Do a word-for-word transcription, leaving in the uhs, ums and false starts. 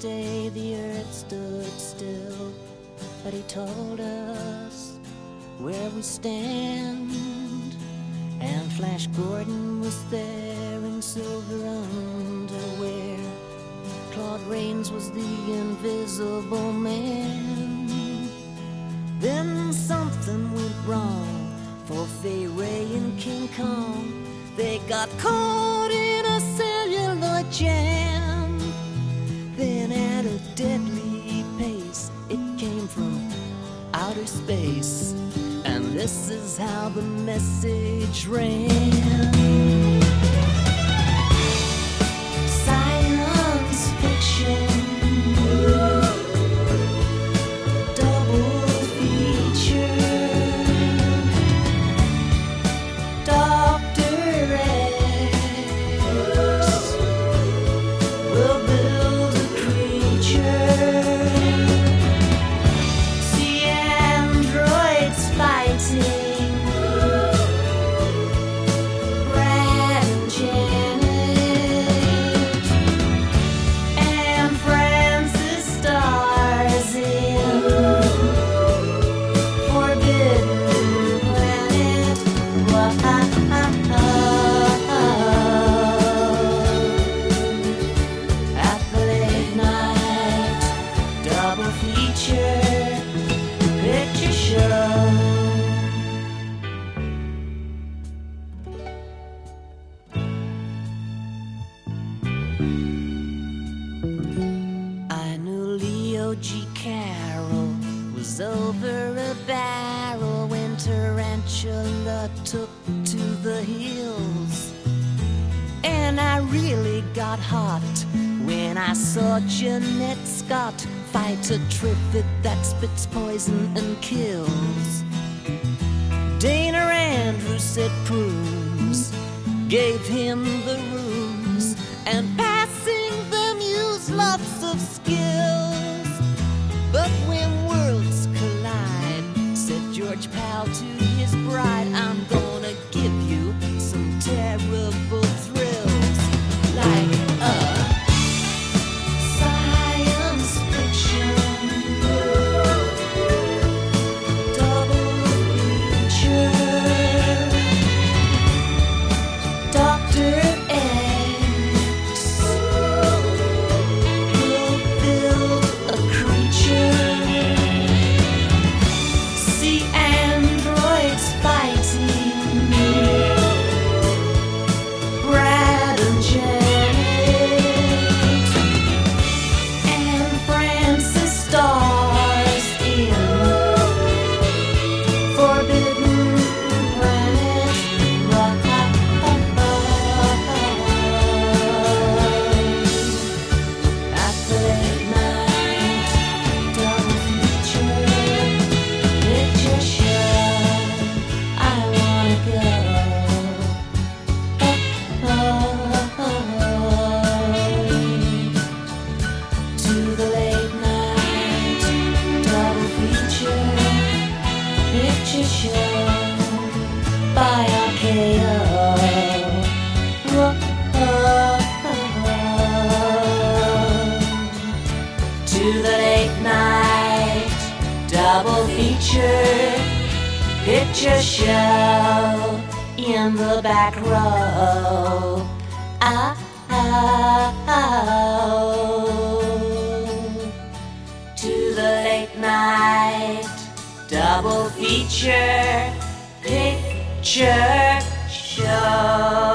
day the earth stood still, but he told us where we stand. And Flash Gordon was there in silver underwear. Claude Rains was the invisible man. Then something went wrong for Fay Ray and King Kong. They got caught in a celluloid jam. Then at a deadly pace, it came from outer space. And this is how the message ran. Science fiction, double feature. Doctor X will build a creature. See androids fighting. Brad and Janet and Francis stars in Forbidden Planet. Wow. At the late night double feature picture show. I knew Leo G. Carroll was over a barrel when Tarantula took to the hills. And I really got hot when I saw Jeanette Scott fight a Triffid that spits poison and kills. Dana Andrews said prunes gave him the runes, and passing them used lots of skills. But when worlds collide, said George Powell to his bride, I'm gonna give you some terrible thrills. Like a science fiction double feature. Doctor X will build a creature. See androids fighting. Brad and Janet and Francis stars in Forbidden Planet. At the late night double feature picture show, I wanna go. To the late night double feature picture show by R K O. To the late night double feature picture show in the back row. Ah, ah, oh. To the late night double feature picture show.